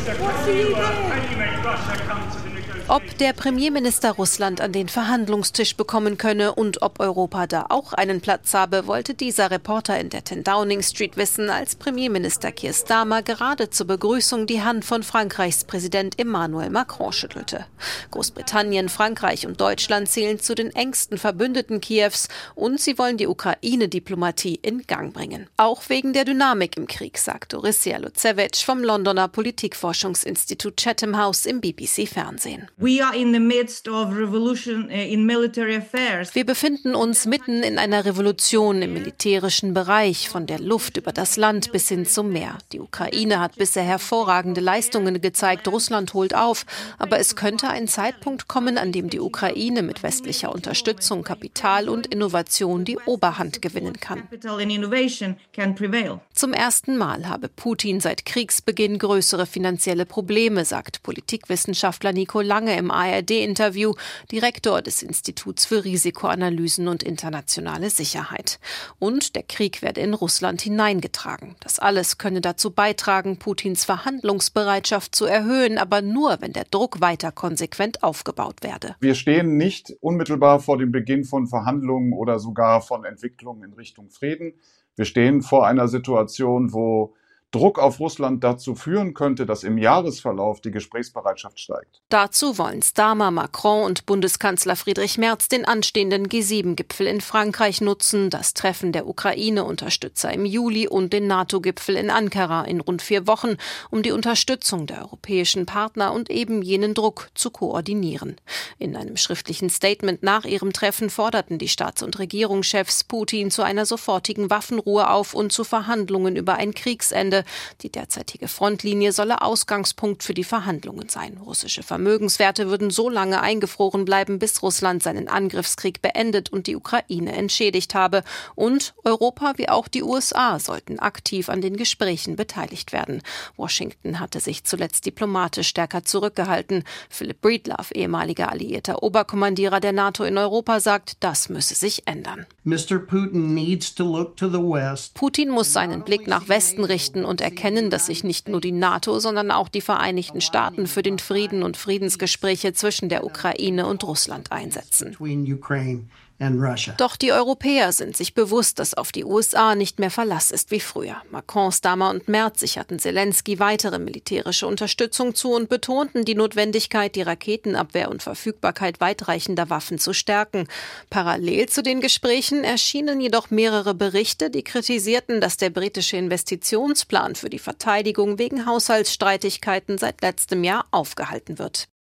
Ob der Premierminister Russland an den Verhandlungstisch bekommen könne und ob Europa da auch einen Platz habe, wollte dieser Reporter in der 10 Downing Street wissen, als Premierminister Keir Starmer gerade zur Begrüßung die Hand von Frankreichs Präsident Emmanuel Macron schüttelte. Großbritannien, Frankreich und Deutschland zählen zu den engsten Verbündeten Kiews und sie wollen die Ukraine-Diplomatie in Gang bringen. Auch wegen der Dynamik im Krieg, sagt Orysia Lucevic vom Londoner Politikforschungsinstitut Chatham House im BBC-Fernsehen. Wir befinden uns mitten in einer Revolution im militärischen Bereich, von der Luft über das Land bis hin zum Meer. Die Ukraine hat bisher hervorragende Leistungen gezeigt, Russland holt auf. Aber es könnte ein Zeitpunkt kommen, an dem die Ukraine mit westlicher Unterstützung, Kapital und Innovation die Oberhand gewinnen kann. Zum ersten Mal habe Putin seit Kriegsbeginn größere finanzielle Probleme, sagt Politikwissenschaftler Nico Lange im ARD-Interview, Direktor des Instituts für Risikoanalysen und internationale Sicherheit. Und der Krieg werde in Russland hineingetragen. Das alles könne dazu beitragen, Putins Verhandlungsbereitschaft zu erhöhen, aber nur, wenn der Druck weiter konsequent aufgebaut werde. Wir stehen nicht unmittelbar vor dem Beginn von Verhandlungen oder sogar von Entwicklungen in Richtung Frieden. Wir stehen vor einer Situation, wo Druck auf Russland dazu führen könnte, dass im Jahresverlauf die Gesprächsbereitschaft steigt. Dazu wollen Starmer, Macron und Bundeskanzler Friedrich Merz den anstehenden G7-Gipfel in Frankreich nutzen, das Treffen der Ukraine-Unterstützer im Juli und den NATO-Gipfel in Ankara in rund 4 Wochen, um die Unterstützung der europäischen Partner und eben jenen Druck zu koordinieren. In einem schriftlichen Statement nach ihrem Treffen forderten die Staats- und Regierungschefs Putin zu einer sofortigen Waffenruhe auf und zu Verhandlungen über ein Kriegsende. Die derzeitige Frontlinie solle Ausgangspunkt für die Verhandlungen sein. Russische Vermögenswerte würden so lange eingefroren bleiben, bis Russland seinen Angriffskrieg beendet und die Ukraine entschädigt habe. Und Europa wie auch die USA sollten aktiv an den Gesprächen beteiligt werden. Washington hatte sich zuletzt diplomatisch stärker zurückgehalten. Philip Breedlove, ehemaliger alliierter Oberkommandierer der NATO in Europa, sagt, das müsse sich ändern. Putin muss seinen Blick nach Westen richten und erkennen, dass sich nicht nur die NATO, sondern auch die Vereinigten Staaten für den Frieden und Friedensgespräche zwischen der Ukraine und Russland einsetzen. Doch die Europäer sind sich bewusst, dass auf die USA nicht mehr Verlass ist wie früher. Macron, Starmer und Merz sicherten Zelensky weitere militärische Unterstützung zu und betonten die Notwendigkeit, die Raketenabwehr und Verfügbarkeit weitreichender Waffen zu stärken. Parallel zu den Gesprächen erschienen jedoch mehrere Berichte, die kritisierten, dass der britische Investitionsplan für die Verteidigung wegen Haushaltsstreitigkeiten seit letztem Jahr aufgehalten wird.